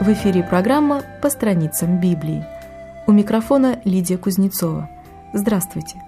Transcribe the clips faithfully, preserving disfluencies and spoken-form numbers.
В эфире программа «По страницам Библии». У микрофона Лидия Кузнецова. Здравствуйте!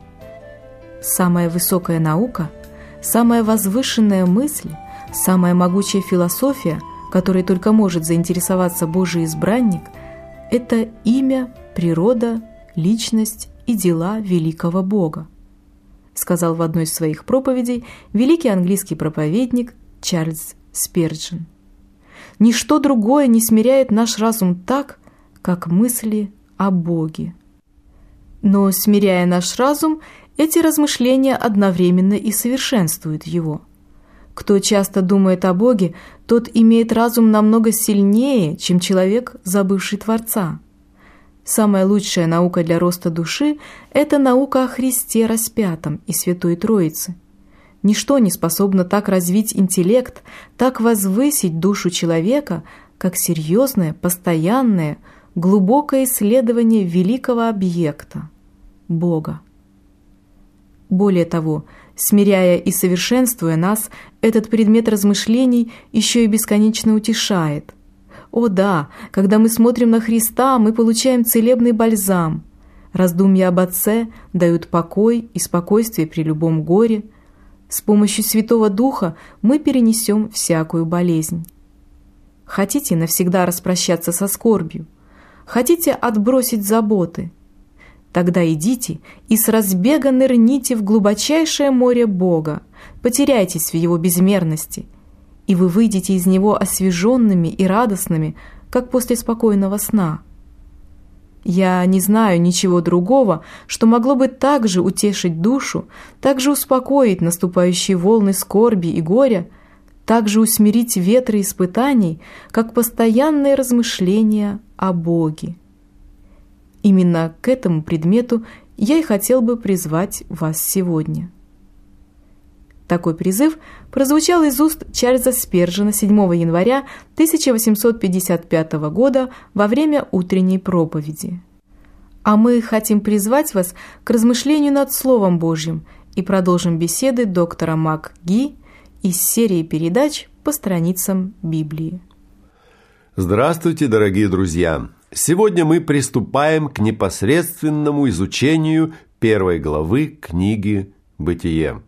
Самая высокая наука, самая возвышенная мысль, самая могучая философия, которой только может заинтересоваться Божий избранник, это имя, природа, личность и дела великого Бога, сказал в одной из своих проповедей великий английский проповедник Чарльз Сперджин. Ничто другое не смиряет наш разум так, как мысли о Боге. Но, смиряя наш разум, эти размышления одновременно и совершенствуют его. Кто часто думает о Боге, тот имеет разум намного сильнее, чем человек, забывший Творца. Самая лучшая наука для роста души – это наука о Христе распятом и Святой Троице. Ничто не способно так развить интеллект, так возвысить душу человека, как серьезное, постоянное, глубокое исследование великого объекта – Бога. Более того, смиряя и совершенствуя нас, этот предмет размышлений еще и бесконечно утешает. О да, когда мы смотрим на Христа, мы получаем целебный бальзам. Раздумья об Отце дают покой и спокойствие при любом горе. С помощью Святого Духа мы перенесем всякую болезнь. Хотите навсегда распрощаться со скорбью? Хотите отбросить заботы? Тогда идите и с разбега нырните в глубочайшее море Бога, потеряйтесь в Его безмерности, и вы выйдете из него освеженными и радостными, как после спокойного сна. Я не знаю ничего другого, что могло бы так же утешить душу, так же успокоить наступающие волны скорби и горя, так же усмирить ветры испытаний, как постоянное размышление о Боге. Именно к этому предмету я и хотел бы призвать вас сегодня. Такой призыв прозвучал из уст Чарльза Сперджина седьмого января тысяча восемьсот пятьдесят пятого года во время утренней проповеди. А мы хотим призвать вас к размышлению над Словом Божьим и продолжим беседы доктора МакГи из серии передач «По страницам Библии». Здравствуйте, дорогие друзья! Сегодня мы приступаем к непосредственному изучению первой главы книги «Бытие».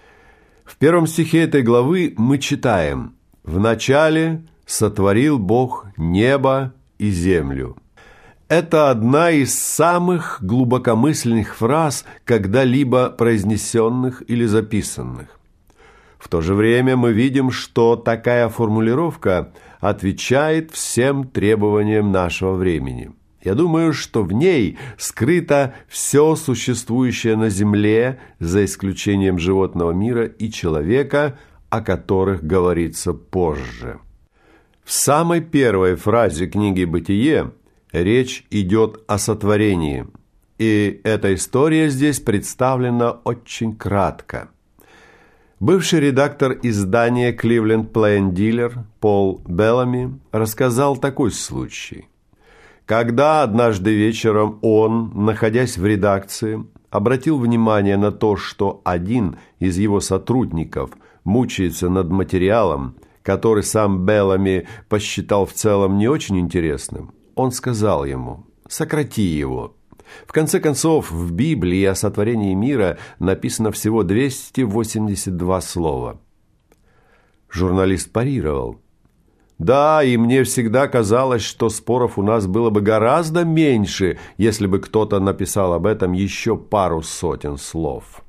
В первом стихе этой главы мы читаем: «Вначале сотворил Бог небо и землю». Это одна из самых глубокомысленных фраз, когда-либо произнесенных или записанных. В то же время мы видим, что такая формулировка отвечает всем требованиям нашего времени. Я думаю, что в ней скрыто все существующее на земле, за исключением животного мира и человека, о которых говорится позже. В самой первой фразе книги «Бытие» речь идет о сотворении, и эта история здесь представлена очень кратко. Бывший редактор издания Cleveland Plain Dealer Пол Беллами рассказал такой случай. Когда однажды вечером он, находясь в редакции, обратил внимание на то, что один из его сотрудников мучается над материалом, который сам Беллами посчитал в целом не очень интересным, он сказал ему: «Сократи его». В конце концов, в Библии о сотворении мира написано всего двести восемьдесят два слова. Журналист парировал: «Да, и мне всегда казалось, что споров у нас было бы гораздо меньше, если бы кто-то написал об этом еще пару сотен слов».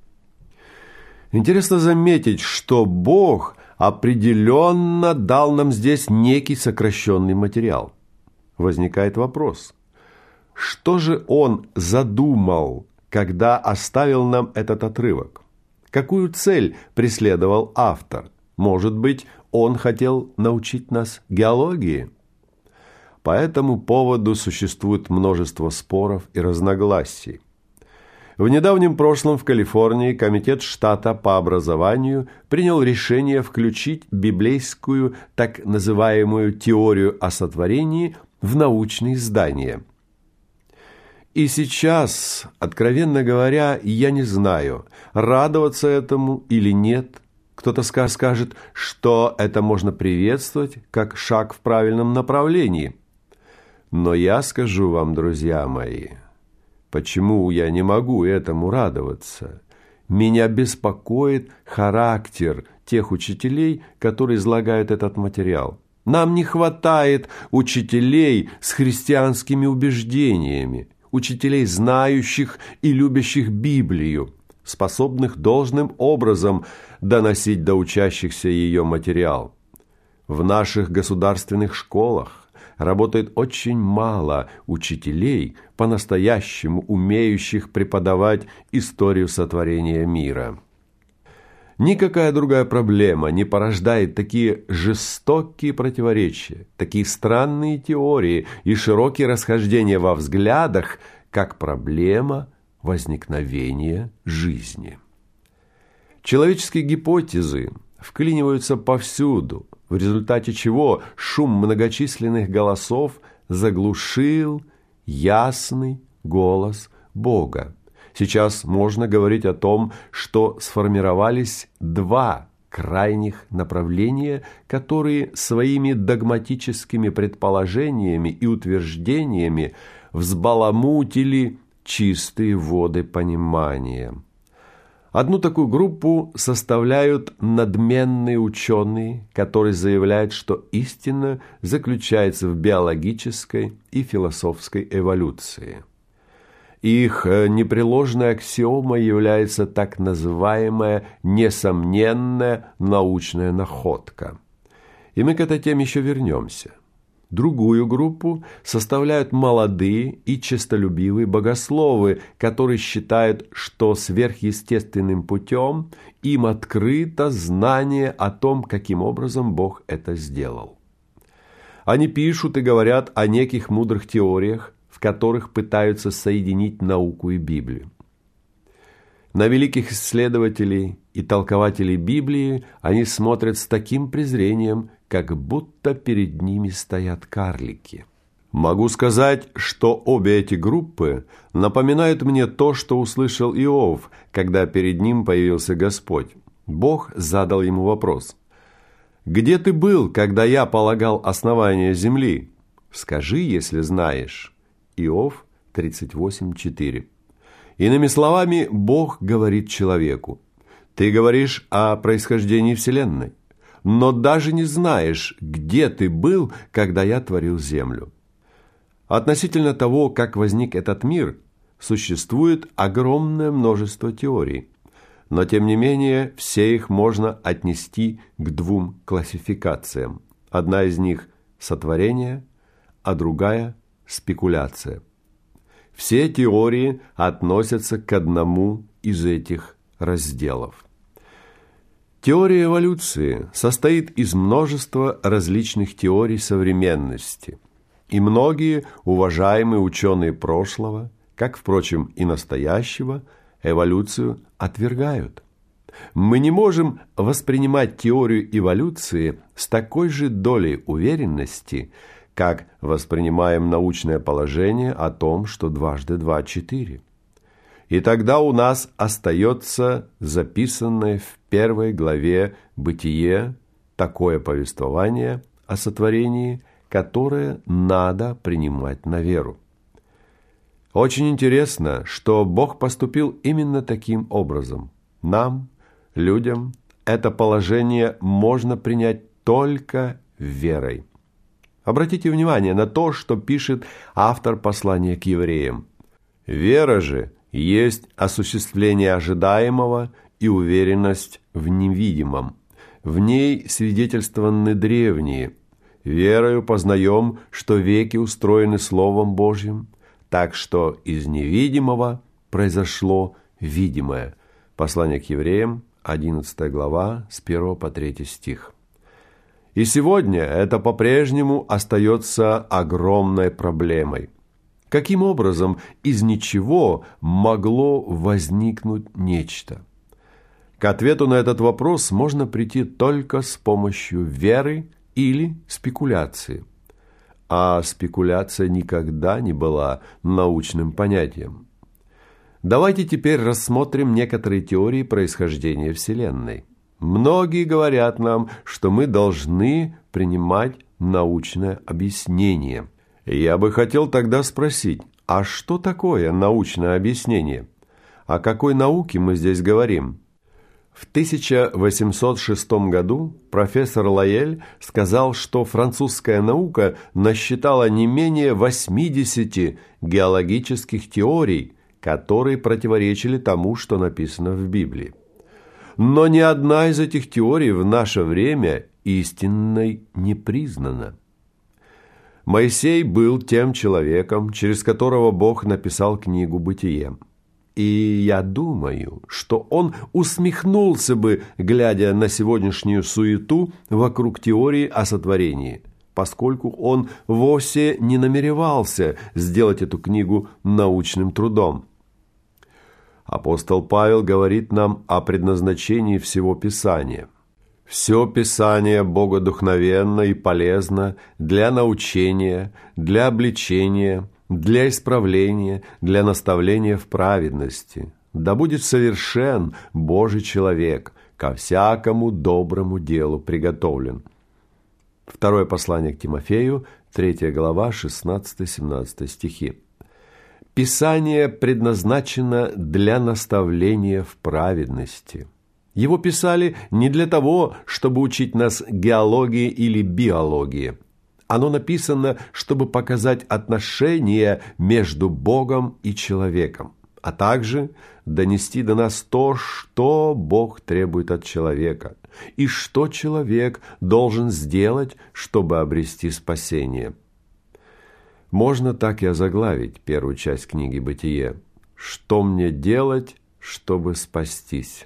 Интересно заметить, что Бог определенно дал нам здесь некий сокращенный материал. Возникает вопрос: что же Он задумал, когда оставил нам этот отрывок? Какую цель преследовал автор? Может быть, он хотел научить нас геологии? По этому поводу существует множество споров и разногласий. В недавнем прошлом в Калифорнии Комитет штата по образованию принял решение включить библейскую так называемую теорию о сотворении в научные издания. И сейчас, откровенно говоря, я не знаю, радоваться этому или нет. Кто-то скажет, что это можно приветствовать как шаг в правильном направлении. Но я скажу вам, друзья мои, почему я не могу этому радоваться. Меня беспокоит характер тех учителей, которые излагают этот материал. Нам не хватает учителей с христианскими убеждениями, учителей, знающих и любящих Библию, способных должным образом доносить до учащихся ее материал. В наших государственных школах работает очень мало учителей, по-настоящему умеющих преподавать историю сотворения мира. Никакая другая проблема не порождает такие жестокие противоречия, такие странные теории и широкие расхождения во взглядах, как проблема возникновения жизни. Человеческие гипотезы вклиниваются повсюду, в результате чего шум многочисленных голосов заглушил ясный голос Бога. Сейчас можно говорить о том, что сформировались два крайних направления, которые своими догматическими предположениями и утверждениями взбаламутили чистые воды понимания. Одну такую группу составляют надменные ученые, которые заявляют, что истина заключается в биологической и философской эволюции. Их непреложной аксиомой является так называемая несомненная научная находка. И мы к этой теме еще вернемся. Другую группу составляют молодые и честолюбивые богословы, которые считают, что сверхъестественным путем им открыто знание о том, каким образом Бог это сделал. Они пишут и говорят о неких мудрых теориях, в которых пытаются соединить науку и Библию. На великих исследователей и толкователей Библии они смотрят с таким презрением, как будто перед ними стоят карлики. Могу сказать, что обе эти группы напоминают мне то, что услышал Иов, когда перед ним появился Господь. Бог задал ему вопрос: «Где ты был, когда я полагал основание земли? Скажи, если знаешь». Иов тридцать восемь четыре. Иными словами, Бог говорит человеку: «Ты говоришь о происхождении Вселенной, но даже не знаешь, где ты был, когда я творил землю». Относительно того, как возник этот мир, существует огромное множество теорий, но тем не менее все их можно отнести к двум классификациям. Одна из них – сотворение, а другая – спекуляция. Все теории относятся к одному из этих разделов. Теория эволюции состоит из множества различных теорий современности, и многие уважаемые ученые прошлого, как, впрочем, и настоящего, эволюцию отвергают. Мы не можем воспринимать теорию эволюции с такой же долей уверенности, как воспринимаем научное положение о том, что дважды два – четыре. И тогда у нас остается записанное в первой главе «Бытие» такое повествование о сотворении, которое надо принимать на веру. Очень интересно, что Бог поступил именно таким образом. Нам, людям, это положение можно принять только верой. Обратите внимание на то, что пишет автор послания к евреям. «Вера же есть осуществление ожидаемого и уверенность в невидимом. В ней свидетельствованы древние. Верою познаем, что веки устроены Словом Божьим, так что из невидимого произошло видимое». Послание к евреям, одиннадцатая глава, с первого по третий стих. И сегодня это по-прежнему остается огромной проблемой. Каким образом из ничего могло возникнуть нечто? К ответу на этот вопрос можно прийти только с помощью веры или спекуляции. А спекуляция никогда не была научным понятием. Давайте теперь рассмотрим некоторые теории происхождения Вселенной. Многие говорят нам, что мы должны принимать научное объяснение. Я бы хотел тогда спросить, а что такое научное объяснение? О какой науке мы здесь говорим? В тысяча восемьсот шестом году профессор Лаэль сказал, что французская наука насчитала не менее восьмидесяти геологических теорий, которые противоречили тому, что написано в Библии. Но ни одна из этих теорий в наше время истинной не признана. Моисей был тем человеком, через которого Бог написал книгу «Бытие». И я думаю, что он усмехнулся бы, глядя на сегодняшнюю суету вокруг теории о сотворении, поскольку он вовсе не намеревался сделать эту книгу научным трудом. Апостол Павел говорит нам о предназначении всего Писания. Все Писание богодухновенно и полезно для научения, для обличения, для исправления, для наставления в праведности. Да будет совершен Божий человек, ко всякому доброму делу приготовлен. Второе послание к Тимофею, третья глава, шестнадцатый-семнадцатый стихи. Писание предназначено для наставления в праведности. Его писали не для того, чтобы учить нас геологии или биологии. Оно написано, чтобы показать отношения между Богом и человеком, а также донести до нас то, что Бог требует от человека, и что человек должен сделать, чтобы обрести спасение. Можно так и озаглавить первую часть книги «Бытие». «Что мне делать, чтобы спастись?»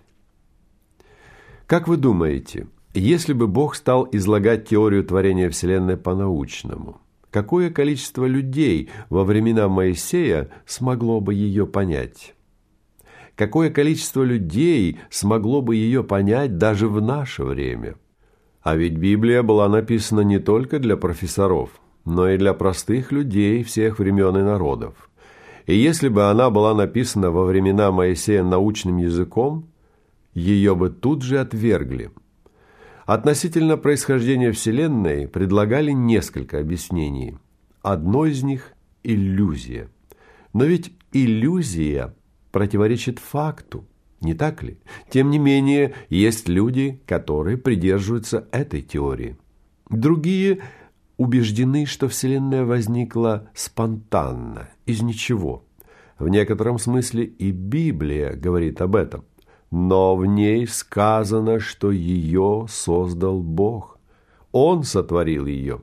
Как вы думаете, если бы Бог стал излагать теорию творения Вселенной по-научному, какое количество людей во времена Моисея смогло бы ее понять? Какое количество людей смогло бы ее понять даже в наше время? А ведь Библия была написана не только для профессоров, но и для простых людей всех времен и народов. И если бы она была написана во времена Моисея научным языком, ее бы тут же отвергли. Относительно происхождения Вселенной предлагали несколько объяснений. Одно из них – иллюзия. Но ведь иллюзия противоречит факту, не так ли? Тем не менее, есть люди, которые придерживаются этой теории. Другие убеждены, что Вселенная возникла спонтанно, из ничего. В некотором смысле и Библия говорит об этом. Но в ней сказано, что ее создал Бог. Он сотворил ее.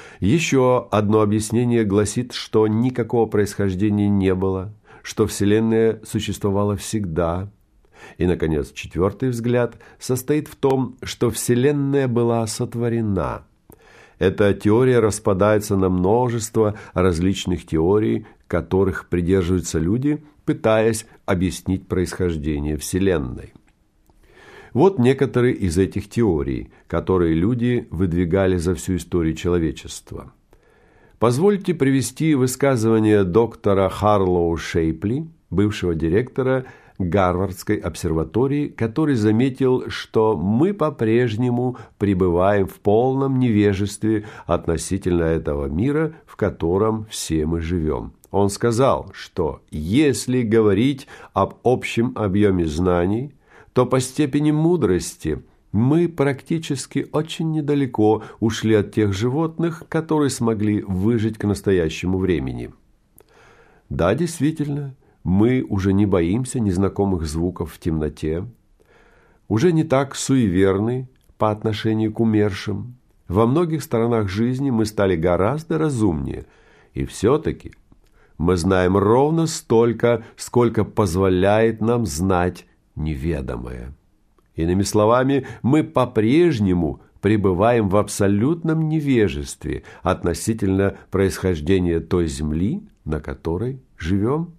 Еще одно объяснение гласит, что никакого происхождения не было, что Вселенная существовала всегда. И, наконец, четвертый взгляд состоит в том, что Вселенная была сотворена. Эта теория распадается на множество различных теорий, которых придерживаются люди, пытаясь объяснить происхождение Вселенной. Вот некоторые из этих теорий, которые люди выдвигали за всю историю человечества. Позвольте привести высказывание доктора Харлоу Шейпли, бывшего директора Гарвардской обсерватории, который заметил, что мы по-прежнему пребываем в полном невежестве относительно этого мира, в котором все мы живем. Он сказал, что если говорить об общем объеме знаний, то по степени мудрости мы практически очень недалеко ушли от тех животных, которые смогли выжить к настоящему времени. Да, действительно, мы уже не боимся незнакомых звуков в темноте, уже не так суеверны по отношению к умершим. Во многих сторонах жизни мы стали гораздо разумнее, и все-таки мы знаем ровно столько, сколько позволяет нам знать неведомое. Иными словами, мы по-прежнему пребываем в абсолютном невежестве относительно происхождения той земли, на которой живем.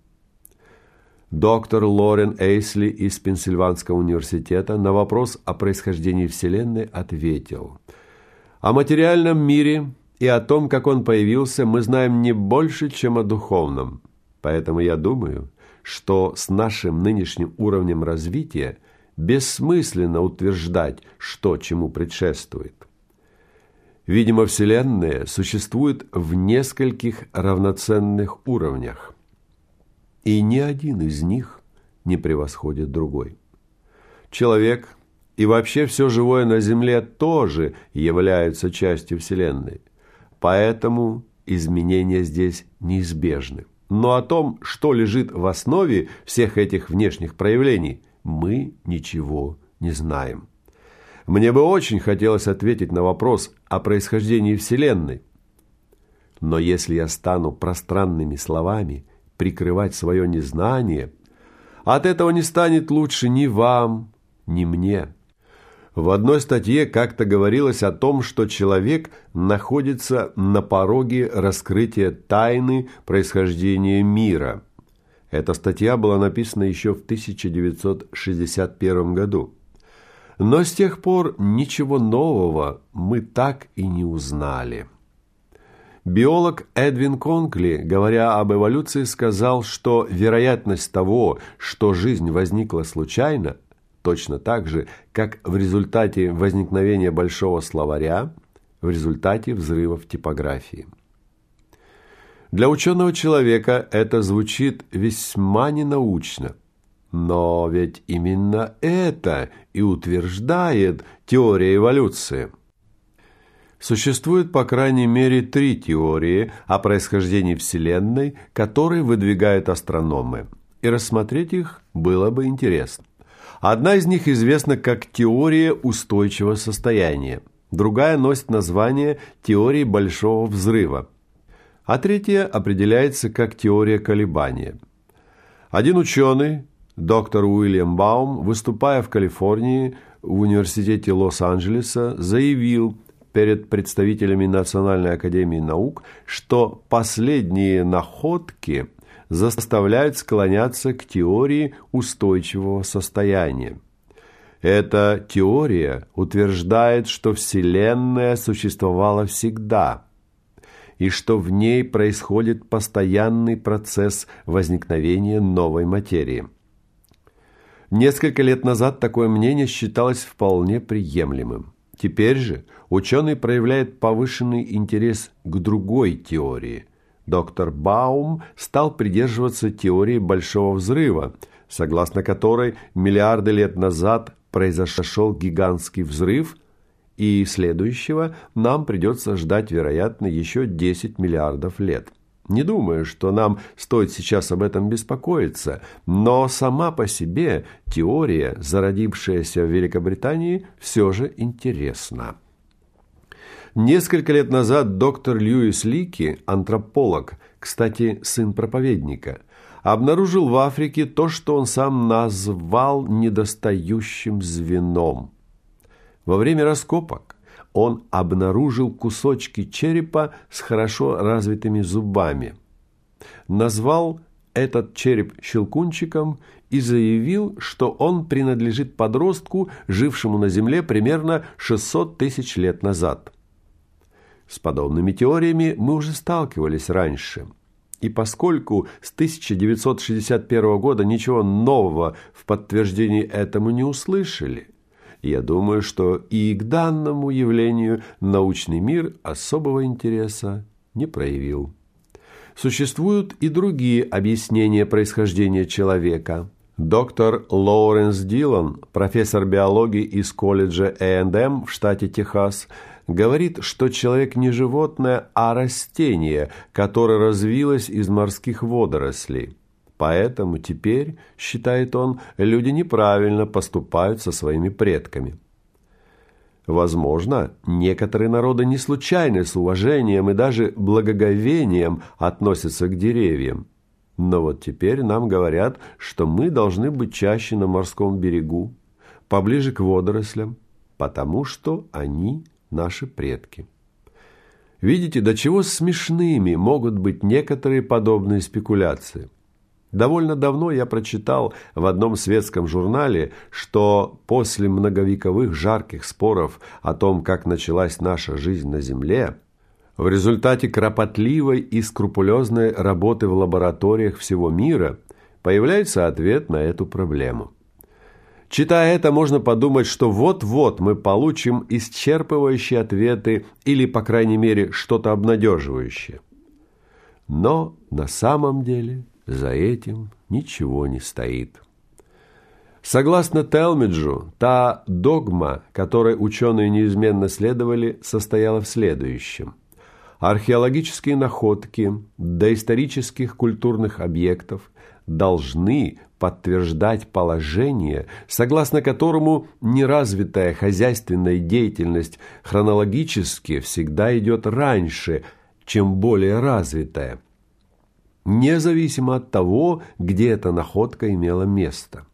Доктор Лорен Эйсли из Пенсильванского университета на вопрос о происхождении Вселенной ответил: «О материальном мире и о том, как он появился, мы знаем не больше, чем о духовном. Поэтому я думаю, что с нашим нынешним уровнем развития бессмысленно утверждать, что чему предшествует. Видимо, Вселенная существует в нескольких равноценных уровнях, и ни один из них не превосходит другой. Человек и вообще все живое на Земле тоже являются частью Вселенной, поэтому изменения здесь неизбежны. Но о том, что лежит в основе всех этих внешних проявлений, мы ничего не знаем. Мне бы очень хотелось ответить на вопрос о происхождении Вселенной. Но если я стану пространными словами прикрывать свое незнание, от этого не станет лучше ни вам, ни мне. В одной статье как-то говорилось о том, что человек находится на пороге раскрытия тайны происхождения мира. Эта статья была написана еще в тысяча девятьсот шестьдесят первом году. Но с тех пор ничего нового мы так и не узнали. Биолог Эдвин Конкли, говоря об эволюции, сказал, что вероятность того, что жизнь возникла случайно, точно так же, как в результате возникновения большого словаря, в результате взрывов типографии. Для ученого человека это звучит весьма ненаучно. Но ведь именно это и утверждает теория эволюции. Существует по крайней мере три теории о происхождении Вселенной, которые выдвигают астрономы, и рассмотреть их было бы интересно. Одна из них известна как теория устойчивого состояния, другая носит название теории Большого взрыва, а третья определяется как теория колебания. Один ученый, доктор Уильям Баум, выступая в Калифорнии в университете Лос-Анджелеса, заявил перед представителями Национальной академии наук, что последние находки заставляют склоняться к теории устойчивого состояния. Эта теория утверждает, что Вселенная существовала всегда, и что в ней происходит постоянный процесс возникновения новой материи. Несколько лет назад такое мнение считалось вполне приемлемым. Теперь же ученый проявляет повышенный интерес к другой теории. Доктор Баум стал придерживаться теории Большого взрыва, согласно которой миллиарды лет назад произошел гигантский взрыв, и следующего нам придется ждать, вероятно, еще десять миллиардов лет. Не думаю, что нам стоит сейчас об этом беспокоиться, но сама по себе теория, зародившаяся в Великобритании, все же интересна. Несколько лет назад доктор Льюис Лики, антрополог, кстати, сын проповедника, обнаружил в Африке то, что он сам назвал недостающим звеном. Во время раскопок он обнаружил кусочки черепа с хорошо развитыми зубами. Назвал этот череп щелкунчиком и заявил, что он принадлежит подростку, жившему на Земле примерно шестьсот тысяч лет назад. С подобными теориями мы уже сталкивались раньше. И поскольку с тысяча девятьсот шестьдесят первого года ничего нового в подтверждении этому не услышали, я думаю, что и к данному явлению научный мир особого интереса не проявил. Существуют и другие объяснения происхождения человека. Доктор Лоуренс Дилан, профессор биологии из колледжа Эй энд Эм в штате Техас, говорит, что человек не животное, а растение, которое развилось из морских водорослей. Поэтому теперь, считает он, люди неправильно поступают со своими предками. Возможно, некоторые народы не случайно с уважением и даже благоговением относятся к деревьям. Но вот теперь нам говорят, что мы должны быть чаще на морском берегу, поближе к водорослям, потому что они наши предки. Видите, до чего смешными могут быть некоторые подобные спекуляции. Довольно давно я прочитал в одном светском журнале, что после многовековых жарких споров о том, как началась наша жизнь на Земле, в результате кропотливой и скрупулезной работы в лабораториях всего мира появляется ответ на эту проблему. Читая это, можно подумать, что вот-вот мы получим исчерпывающие ответы или, по крайней мере, что-то обнадеживающее. Но на самом деле за этим ничего не стоит. Согласно Телмиджу, та догма, которой ученые неизменно следовали, состояла в следующем. Археологические находки доисторических культурных объектов должны подтверждать положение, согласно которому неразвитая хозяйственная деятельность хронологически всегда идет раньше, чем более развитая, независимо от того, где эта находка имела место.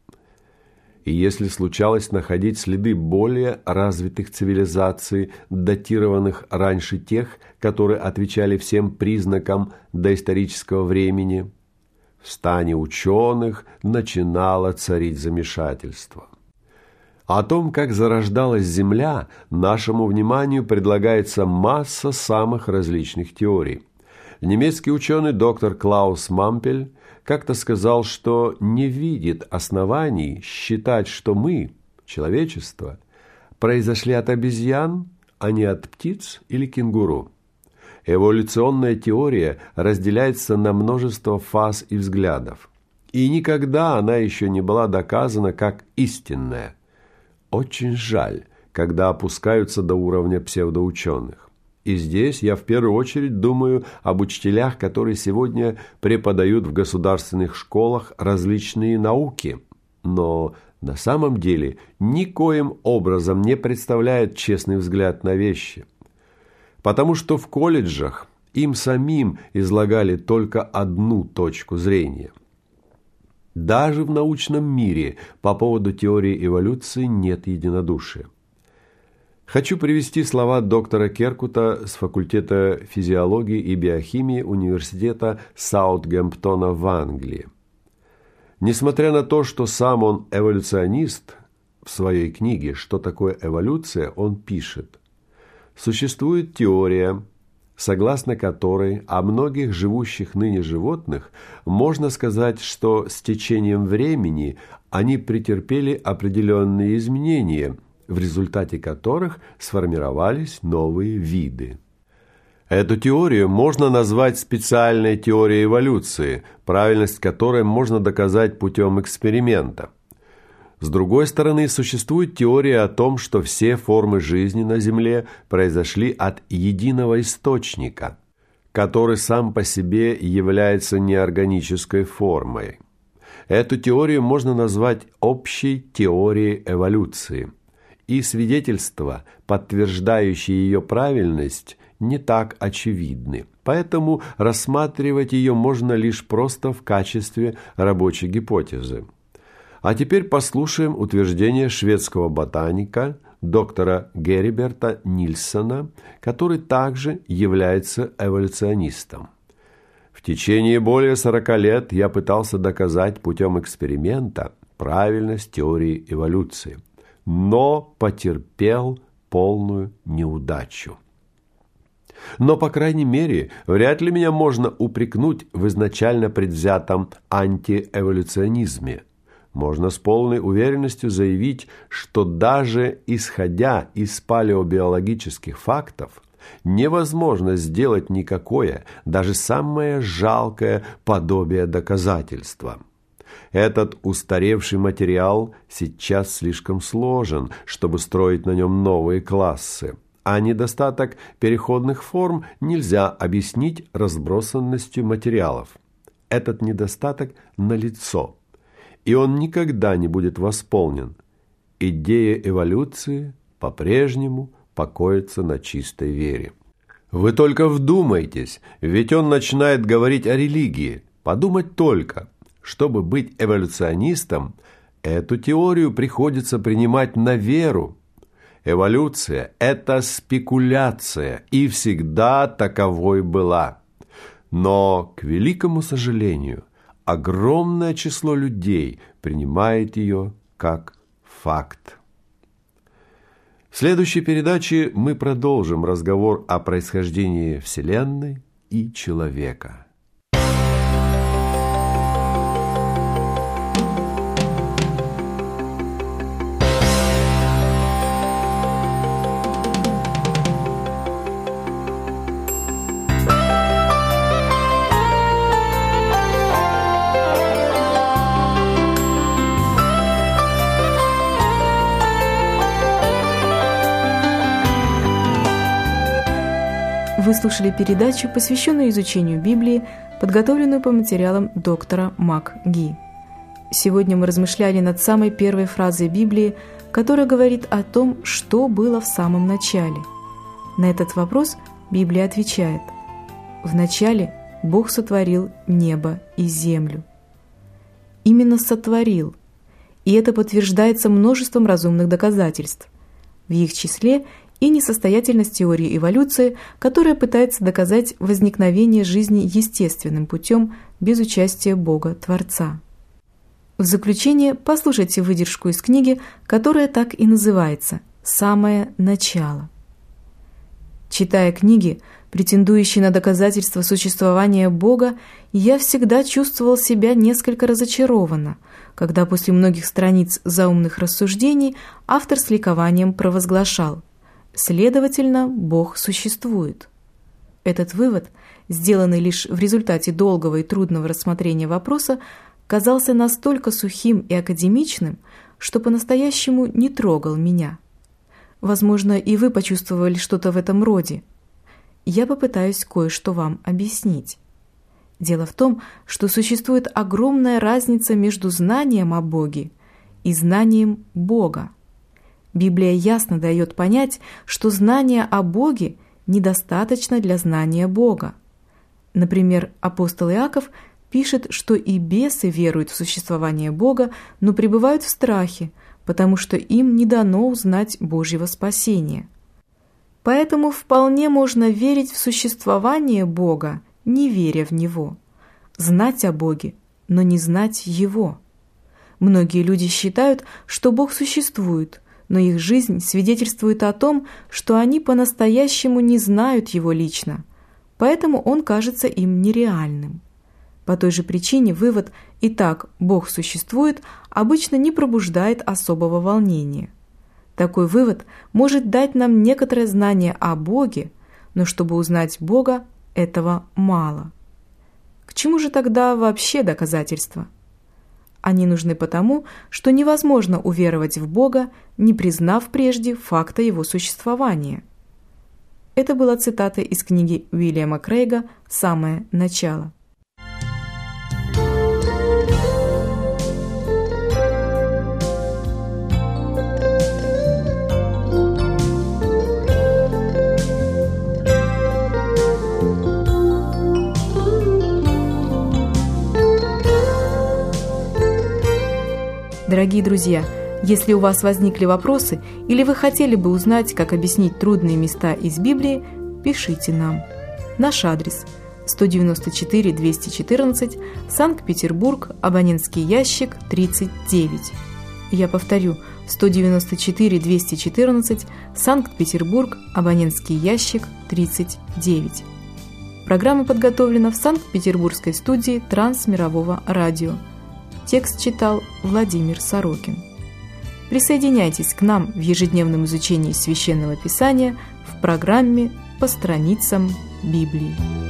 И если случалось находить следы более развитых цивилизаций, датированных раньше тех, которые отвечали всем признакам доисторического времени, в стане ученых начинало царить замешательство. О том, как зарождалась Земля, нашему вниманию предлагается масса самых различных теорий. Немецкий ученый доктор Клаус Мампель как-то сказал, что не видит оснований считать, что мы, человечество, произошли от обезьян, а не от птиц или кенгуру. Эволюционная теория разделяется на множество фаз и взглядов, и никогда она еще не была доказана как истинная. Очень жаль, когда опускаются до уровня псевдоученых. И здесь я в первую очередь думаю об учителях, которые сегодня преподают в государственных школах различные науки, но на самом деле никоим образом не представляют честный взгляд на вещи. Потому что в колледжах им самим излагали только одну точку зрения. Даже в научном мире по поводу теории эволюции нет единодушия. Хочу привести слова доктора Керкута с факультета физиологии и биохимии Университета Саутгемптона в Англии. Несмотря на то, что сам он эволюционист, в своей книге «Что такое эволюция» он пишет: «Существует теория, согласно которой о многих живущих ныне животных можно сказать, что с течением времени они претерпели определенные изменения, в результате которых сформировались новые виды. Эту теорию можно назвать специальной теорией эволюции, правильность которой можно доказать путем эксперимента. С другой стороны, существует теория о том, что все формы жизни на Земле произошли от единого источника, который сам по себе является неорганической формой. Эту теорию можно назвать общей теорией эволюции. И свидетельства, подтверждающие ее правильность, не так очевидны. Поэтому рассматривать ее можно лишь просто в качестве рабочей гипотезы. А теперь послушаем утверждение шведского ботаника доктора Гериберта Нильссона, который также является эволюционистом. В течение более сорока лет я пытался доказать путем эксперимента правильность теории эволюции, но потерпел полную неудачу. Но, по крайней мере, вряд ли меня можно упрекнуть в изначально предвзятом антиэволюционизме. Можно с полной уверенностью заявить, что даже исходя из палеобиологических фактов, невозможно сделать никакое, даже самое жалкое подобие доказательства. Этот устаревший материал сейчас слишком сложен, чтобы строить на нем новые классы, а недостаток переходных форм нельзя объяснить разбросанностью материалов. Этот недостаток налицо, и он никогда не будет восполнен. Идея эволюции по-прежнему покоится на чистой вере. Вы только вдумайтесь, ведь он начинает говорить о религии. Подумать только. Чтобы быть эволюционистом, эту теорию приходится принимать на веру. Эволюция – это спекуляция, и всегда таковой была. Но, к великому сожалению, огромное число людей принимает ее как факт. В следующей передаче мы продолжим разговор о происхождении Вселенной и человека. слушали передачу, посвященную изучению Библии, подготовленную по материалам доктора МакГи. Сегодня мы размышляли над самой первой фразой Библии, которая говорит о том, что было в самом начале. На этот вопрос Библия отвечает: «В начале Бог сотворил небо и землю». Именно сотворил, и это подтверждается множеством разумных доказательств. В их числе и несостоятельность теории эволюции, которая пытается доказать возникновение жизни естественным путем без участия Бога-Творца. В заключение послушайте выдержку из книги, которая так и называется «Самое начало». Читая книги, претендующие на доказательство существования Бога, я всегда чувствовал себя несколько разочарованно, когда после многих страниц заумных рассуждений автор с ликованием провозглашал: «Следовательно, Бог существует». Этот вывод, сделанный лишь в результате долгого и трудного рассмотрения вопроса, казался настолько сухим и академичным, что по-настоящему не трогал меня. Возможно, и вы почувствовали что-то в этом роде. Я попытаюсь кое-что вам объяснить. Дело в том, что существует огромная разница между знанием о Боге и знанием Бога. Библия ясно дает понять, что знание о Боге недостаточно для знания Бога. Например, апостол Иаков пишет, что и бесы веруют в существование Бога, но пребывают в страхе, потому что им не дано узнать Божьего спасения. Поэтому вполне можно верить в существование Бога, не веря в Него, знать о Боге, но не знать Его. Многие люди считают, что Бог существует, но их жизнь свидетельствует о том, что они по-настоящему не знают Его лично, поэтому Он кажется им нереальным. По той же причине вывод «Итак, Бог существует» обычно не пробуждает особого волнения. Такой вывод может дать нам некоторое знание о Боге, но чтобы узнать Бога, этого мало. К чему же тогда вообще доказательства? Они нужны потому, что невозможно уверовать в Бога, не признав прежде факта Его существования. Это была цитата из книги Уильяма Крейга «Самое начало». Дорогие друзья, если у вас возникли вопросы или вы хотели бы узнать, как объяснить трудные места из Библии, пишите нам. Наш адрес – сто девяносто четыре двести четырнадцать, Санкт-Петербург, абонентский ящик тридцать девять. Я повторю, сто девяносто четыре двести четырнадцать, Санкт-Петербург, абонентский ящик тридцать девять. Программа подготовлена в Санкт-Петербургской студии Трансмирового радио. Текст читал Владимир Сорокин. Присоединяйтесь к нам в ежедневном изучении Священного Писания в программе «По страницам Библии».